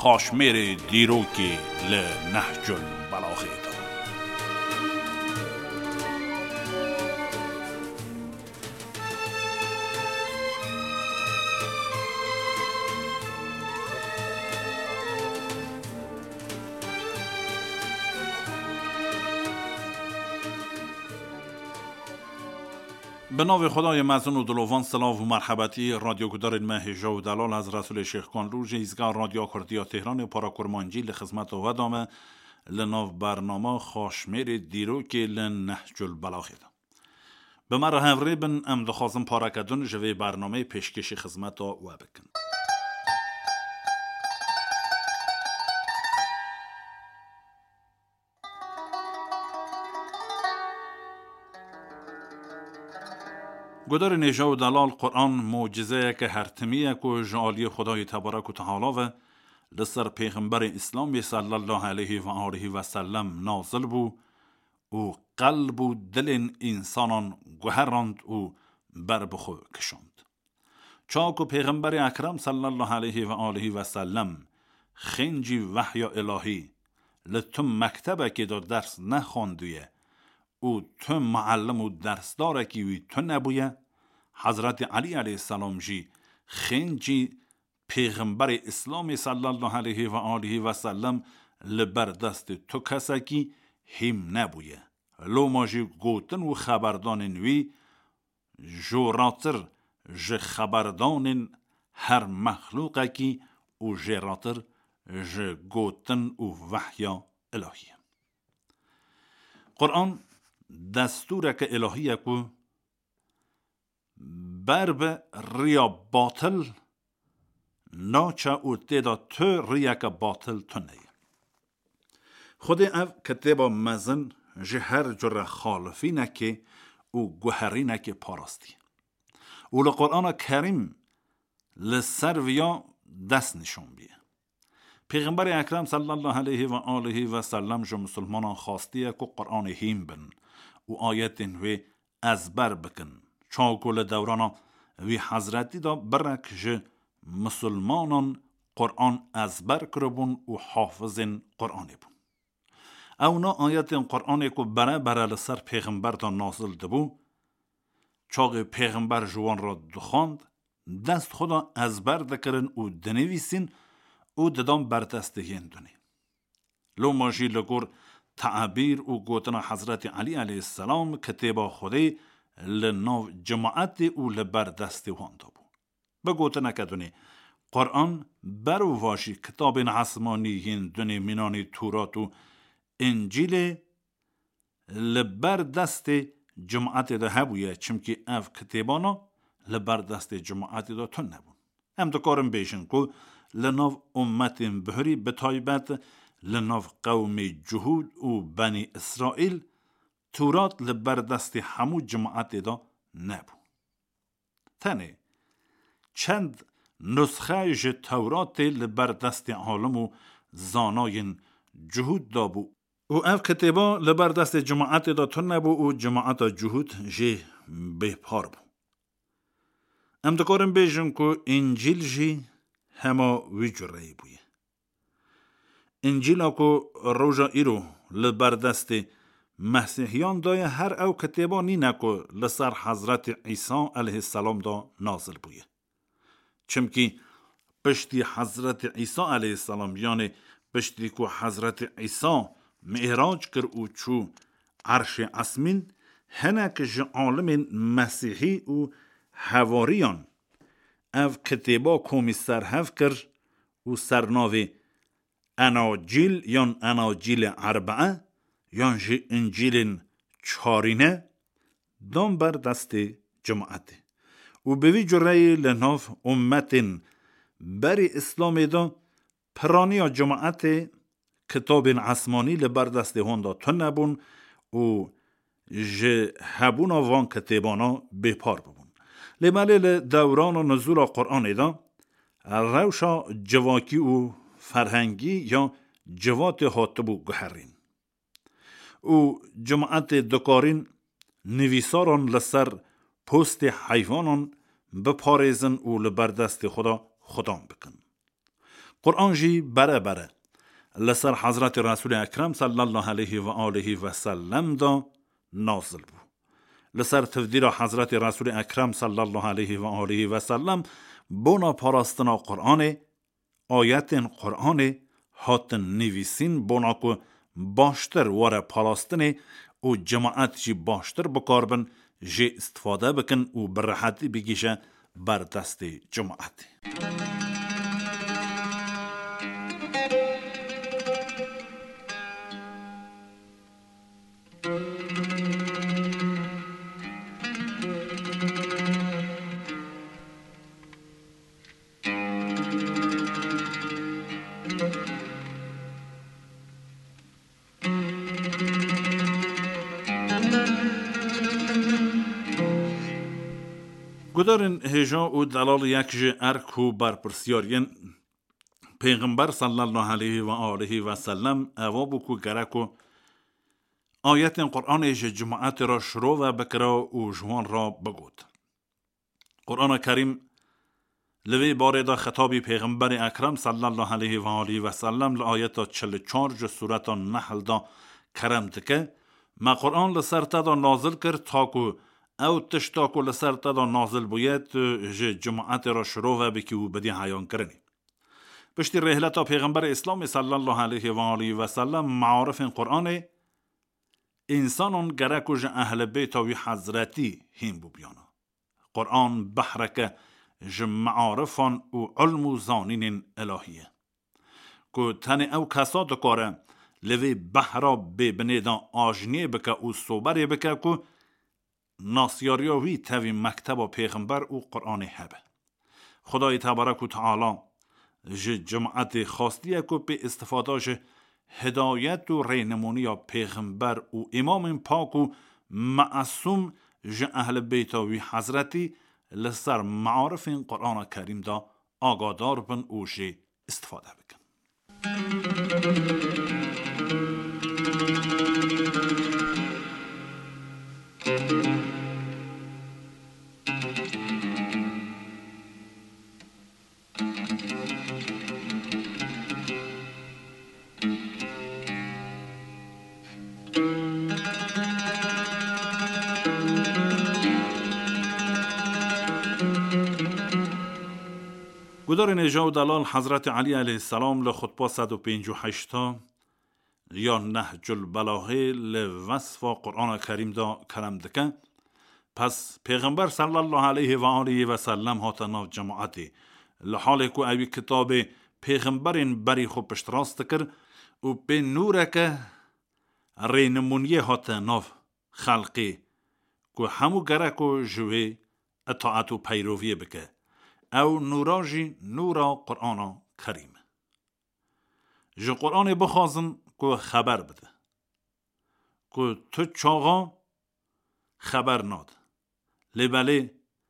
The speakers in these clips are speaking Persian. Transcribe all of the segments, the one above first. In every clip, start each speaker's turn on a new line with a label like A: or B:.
A: خاشمیر دیروکی لنهج البلاغه دا. به نام خدای مظنون و دلوان، سلام و مرحبتی رادیو گدار مهجا و دلال از رسول شیخ کانلوژ ایزگاه رادیو کردیا تهران پارا کرمانجی لخدمت و دامه لناو برنامه خاشمیر دیروک لنهج البلاغه دا. به من هفری بن ام دخوازم پارا کدون جوی برنامه پیشکش خدمت و بکن. گدار نیجا و دلال قرآن معجزه که هرتمیه که جعالی خدای تبارک و تعالی و لسر پیغمبر اسلام صلی الله علیه و آله و سلم نازل بو و قلب و دل انسانان گوهراند و بربخو کشند. چاکو پیغمبر اکرم صلی الله علیه و آله و سلم خنجی وحی الهی لتم مکتبه که دو درس نخوندویه و تو معلم و درس داره که وی تو نبویه. حضرت علی علیه السلام جی خنجی پیغمبر اسلام صلی الله علیه و آله و سلم لبر دست تو کسا کی هم نبویه. لو ماجی گوتن و خبردان وی جوراتر ج خبردان هر مخلوقه کی و جراتر ج گوتن و وحی الهی. قرآن دستوره که الهیه که برب ریا باطل ناچه او تیدا تو ریا که باطل تو نیه. خود او کتبا مزن جهر جر خالفی نکه او گوهری نکه پاراستی. او لقرآن کریم لسر ویا دست نشون بیه. پیغمبر اکرم صلی الله علیه و آله و سلم جو مسلمانان خواستیه که قرآن هیم بن و آیت وی ازبر بکن. چاکل دورانا وی حضرتی دا برک جه مسلمانان قرآن ازبر کربون و حافظین قرآنی بون. اونا آیت قرآنی که برای لسر پیغمبر دا نازل دبو چاق پیغمبر جوان را دخاند دست خدا ازبر دکرن و دنویسین او ددام بر دست هندونی. لو ماجی لگور تعبیر و گوتنا حضرت علی علیه السلام کتبا خودی لناو جماعت او لبر دست هاندا بو. بگوتنا کدونی قرآن برو واشی کتاب عصمانی هندونی مینانی تورات و انجیل لبر دست جماعت دا هبویه چمکی اف کتبانا لبر دست جماعت دا تن نبون. هم دکارم بیشن که لناو امت بهری بتایبت لناو قوم جهود و بنی اسرائیل تورات لبر دست همو جماعت دا نبو. تنه چند نسخه ج تورات لبر دست عالم و زاناین جهود دا بو و اف کتبا لبر دست جماعت دا تن نبو و جماعت جهود جه بهپار بو. ام دکارم بیشن که انجیل جه هما وی جرهی بویه. انجیل اکو روژا ایرو لبر دست مسیحیان دای هر او کتبانی نکو لسر حضرت عیسی علیه السلام دا نازل بویه. چمکی پشتی حضرت عیسی علیه السلام یعنی پشتی که حضرت عیسی معراج کر او چو عرش اسمین هنک عالم مسیحی و حواریان او کتبا کومی سرهف کر و سرناوی اناجیل یان اناجیل اربعه یان جی انجیل چارینه دام بر دست جماعت و بوی جرهی لناف امتن بری اسلام دا پرانی جماعت کتاب عصمانی لبر دست هوندا تن نبون و جه هبون وان کتابانا بپار ببون. لمالیل دوران و نزول قرآن دا روشا جواکی و فرهنگی یا جوات حاطبو گهرین و جماعت دکارین نویساران لسر پوست حیوانان بپارزن و لبردست خدا خدام بکن. قرآن جی بره لسر حضرت رسول اکرم صلی الله علیه و آله و سلم دا نازل بو. لسر تفدیر حضرت رسول اکرم صلی الله علیه و آله و سلم بونا پاراستنا قرآن آیت قرآن هات نویسین بونا که باشتر واره پاراستنه و جماعت جی باشتر بکاربن جی استفاده بکن و برحتی بگیشه بر دست جماعت. گدارن هجا و دلال یک جه ارکو بر پرسیارین پیغمبر صلی الله علیه و آله و سلم اوابو کو گرکو آیت قرآن جماعت را شروع و بکرا و جوان را بگود. قرآن کریم لوی باردا خطابی پیغمبر اکرم صلی الله علیه و آله و سلم لآیت 44 جو سورت نحل دا کرم تکه ما قرآن لسرتا دا نازل کرد تاکو او تشتاکو لسرتا دا نازل بوید جماعت را شروع و بکی و بدی حیان کرنی. پشتی رحلتا پیغمبر اسلام صلی الله علیه و آله و سلم معارف قرآن انسانون گرکو جه اهل بیت و حضرتی هم بو بیانا. قرآن بحرک جه معارفان و علم و زانین الهیه. که تن او کسا دکاره لوی بحرا ببنیدان آجنیه بکه و صوبره بکه که ناسیاریاوی تاوی مکتب و پیغمبر و قرآن هبه. خدای تبارک و تعالی جماعت خاصیه که به استفاده هدایت و رهنمونی پیغمبر و امام پاک و معصوم اهل بیت و حضرتی لسر معارف قرآن کریم دا آگادار بن و استفاده بکن. گدار نجا و دلال حضرت علی علیه السلام لخطبه 158 یا نهج البلاغه لوصف قرآن کریم دا کرم دکن. پس پیغمبر صلی الله علیه و آله و سلم هاتنا جماعتی لحال که اوی کتاب پیغمبرین بری خو پشت راست کر و به نوره که رینمونیه هاتنا خلقی که همو گره که جوه اطاعت و پیرویه بکه او نوراجی نورا قرآن کریم. جو قرآن بخوازن که خبر بده که تو چاقا خبر ناد لبله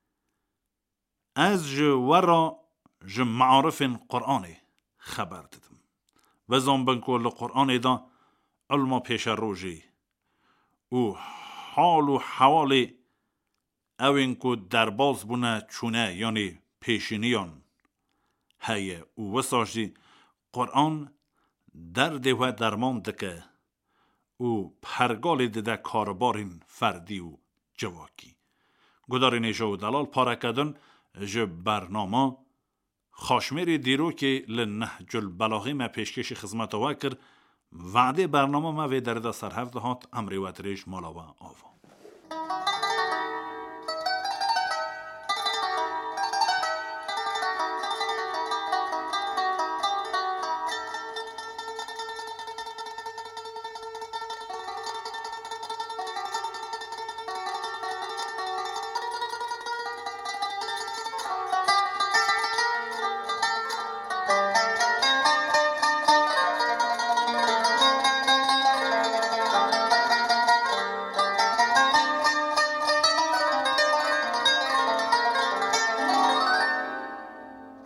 A: از جو ورا جو معارف قرآن خبر دادم و زنبن که لقرآن دا علم پیش روژی و حال و حوال او اینکو درباز بونه چونه یعنی پیشینیان هیه و وساجی قرآن درد و درمان دکه و پرگال دیده کاربارین فردی و جواکی. گدار نیجا و دلال پارکدن جه برنامه خاشمیر دیرو که لنهج البلاغه ما پیشکش خدمت وکر وعده برنامه ما وی درده سرهفت هات امری و تریش مالا و آوا.